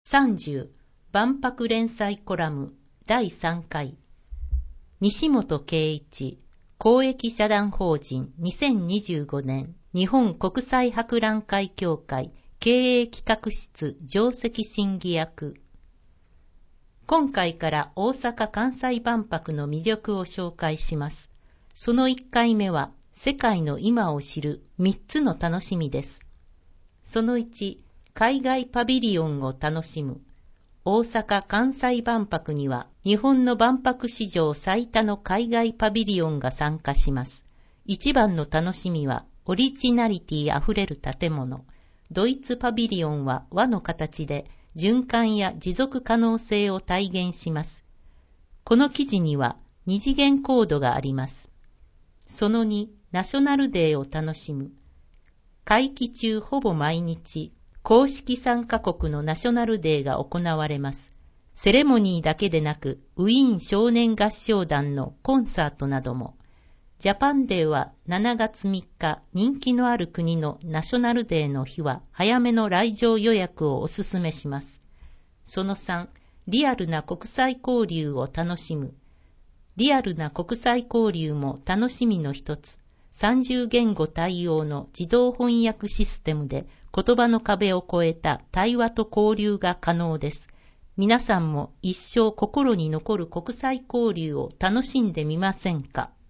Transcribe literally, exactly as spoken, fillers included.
さんじゅう万博連載コラムだいさんかい西本圭一公益社団法人にせんにじゅうごねん日本国際博覧会協会経営企画室上席審議役。今回から大阪・関西万博の魅力を紹介します。そのいっかいめは世界の今を知るみっつの楽しみです。そのいち、海外パビリオンを楽しむ。大阪・関西万博には日本の万博史上最多の海外パビリオンが参加します。一番の楽しみはオリジナリティあふれる建物。ドイツパビリオンは輪の形で循環や持続可能性を体現します。この記事には二次元コードがあります。そのに、ナショナルデーを楽しむ。会期中ほぼ毎日、公式参加国のナショナルデーが行われます。セレモニーだけでなく、ウィーン少年合唱団のコンサートなども。ジャパンデーはしちがつみっか、人気のある国のナショナルデーの日は早めの来場予約をお勧めします。そのさん、リアルな国際交流を楽しむ。リアルな国際交流も楽しみの一つ。さんじゅうげんご対応の自動翻訳システムで言葉の壁を越えた対話と交流が可能です。皆さんも一生心に残る国際交流を楽しんでみませんか。